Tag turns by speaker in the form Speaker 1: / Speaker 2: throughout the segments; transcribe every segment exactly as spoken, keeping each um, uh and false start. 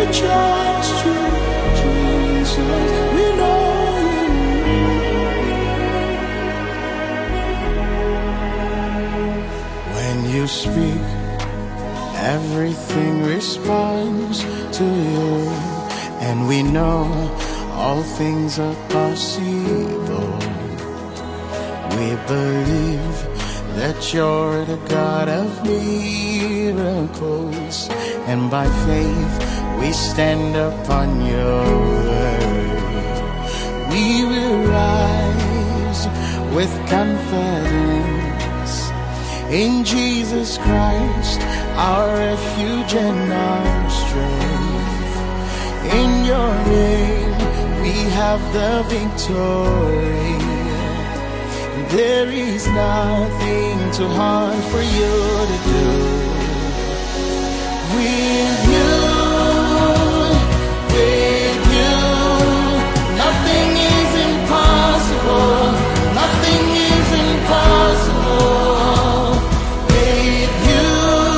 Speaker 1: trust you, Jesus. We know you. When you speak, everything responds to you, and we know all things are possible. We believe that you're the God of miracles, and by faith we stand upon your word. We will rise with confidence in Jesus Christ, our refuge and our strength. In your name we have the victory. There is nothing too hard for you to do. With you, with you, nothing is impossible. Nothing is impossible. With you,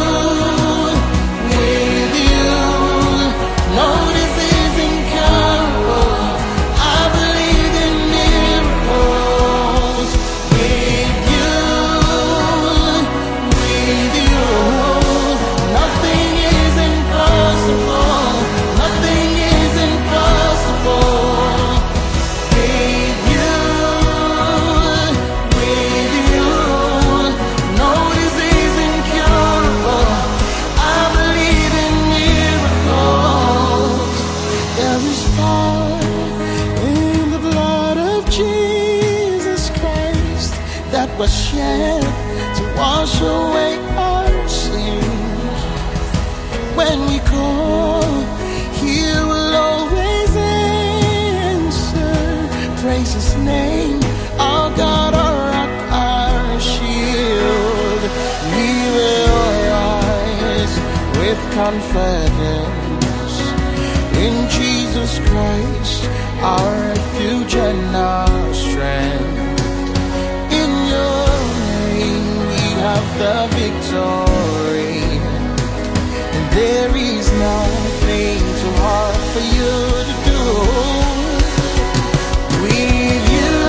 Speaker 1: with you, no disease incurable. I believe in miracles. With you, with you, nothing is impossible. Nothing is impossible. With you, with you, no disease incurable. I believe in miracles. There is power in the blood of Jesus Christ that was shed to wash away our sins. When we call, He will always answer. Praise His name, our God, our rock, our shield. We will rise with confidence in Jesus Christ, our refuge and our strength. In your name we have the victory, and there is nothing too hard for you to do. With you,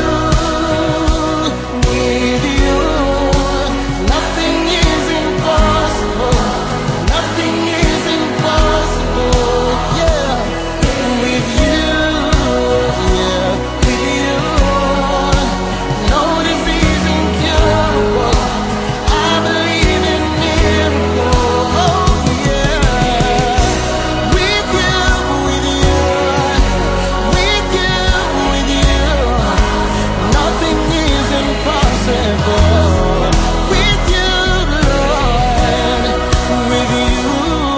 Speaker 1: with you, nothing is impossible. Nothing is impossible. Yeah, with you, yeah, with you, no disease incurable. I believe in miracles. Oh yeah, with you, with you, with you, with you, nothing is impossible. With you, Lord, with you,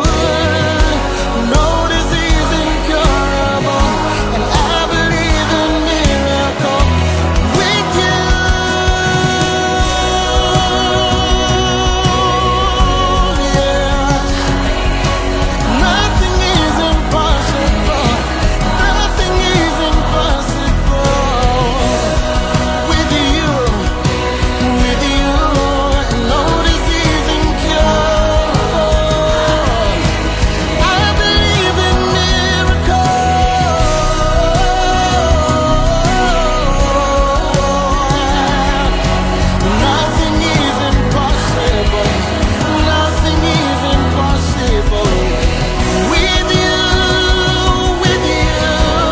Speaker 1: no disease incurable, and I believe in miracle. With you, yeah, nothing is impossible. Nothing is impossible. With you, with you, no disease incurable. I believe in miracles. Nothing is impossible. Nothing is impossible. With you, with you,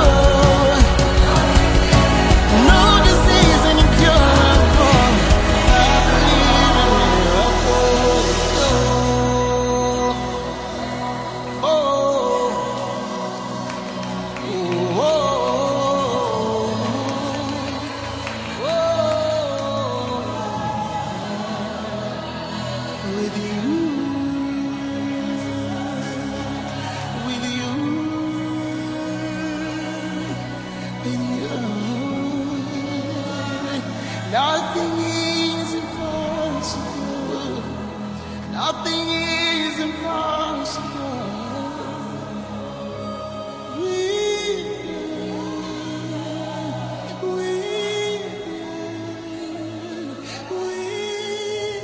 Speaker 1: no disease incurable. I believe in miracles. Oh, oh, oh, oh. With you, with you, with you, nothing is impossible. Nothing is impossible. With you, with you, with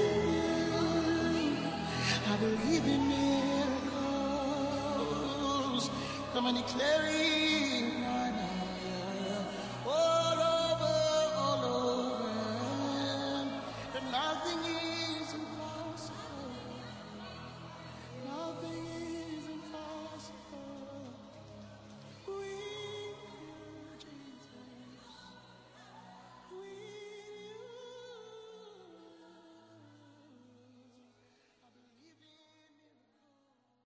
Speaker 1: you, I believe in miracles. Come and declare it.